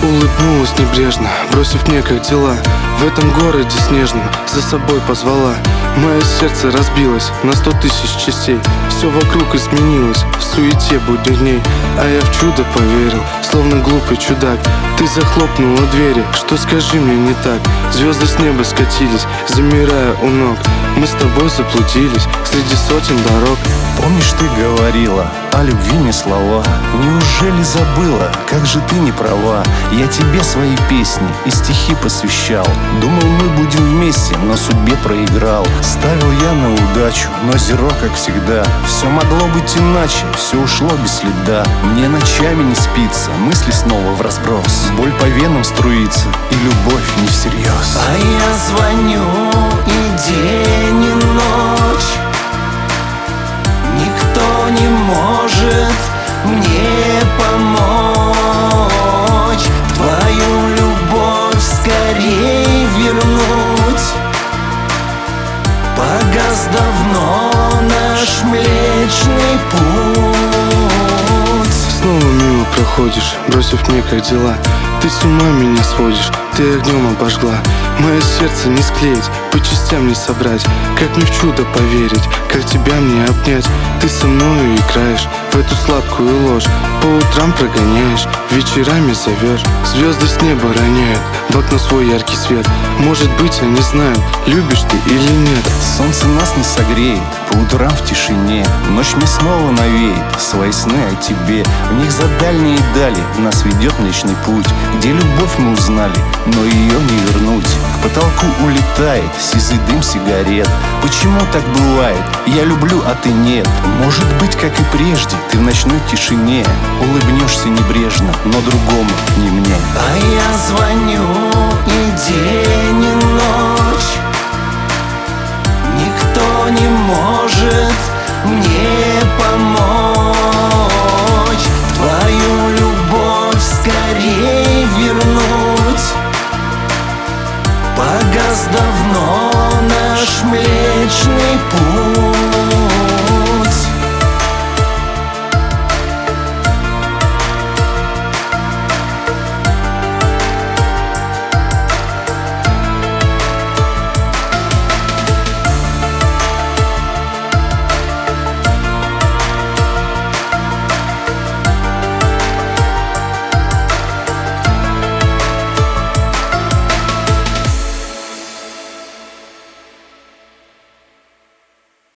Улыбнулась небрежно, бросив мне как дела. В этом городе снежном за собой позвала. Мое сердце разбилось на 100 тысяч частей. Все вокруг изменилось в суете будних дней. А я в чудо поверил, словно глупый чудак. Ты захлопнула двери, что скажи мне не так? Звезды с неба скатились, замирая у ног. Мы с тобой заблудились среди сотен дорог. Помнишь, ты говорила о любви не слова? Неужели забыла, как же ты не права? Я тебе свои песни и стихи посвящал. Думал, мы будем вместе, но судьбе проиграл. Ставил я на удачу, но зеро, как всегда. Все могло быть иначе, все ушло без следа. Мне ночами не спится, мысли снова в разброс. Боль по венам струится, и любовь не всерьез. А я звоню и день, и ночь. Никто не может мне помочь. Твою любовь скорей вернуть. Погас давно наш Млечный Путь. Снова мимо проходишь, бросив мне как дела. Ты с ума меня сводишь, ты огнем обожгла. Мое сердце не склеить, по частям не собрать. Как мне в чудо поверить, как тебя мне обнять? Ты со мною играешь в эту сладкую ложь. По утрам прогоняешь, вечерами зовешь. Звезды с неба роняют в окно свой яркий свет. Может быть, они знают, любишь ты или нет. Солнце нас не согреет по утрам в тишине. Ночь мне снова навеет свои сны о тебе. В них за дальние дали нас ведет Млечный Путь, где любовь мы узнали, но ее не вернуть. К потолку улетает сизый дым сигарет. Почему так бывает? Я люблю, а ты нет. Может быть, как и прежде, ты в ночной тишине улыбнешься небрежно, но другому, не мне. А я звоню и день, и ночь. Никто не может мне помочь.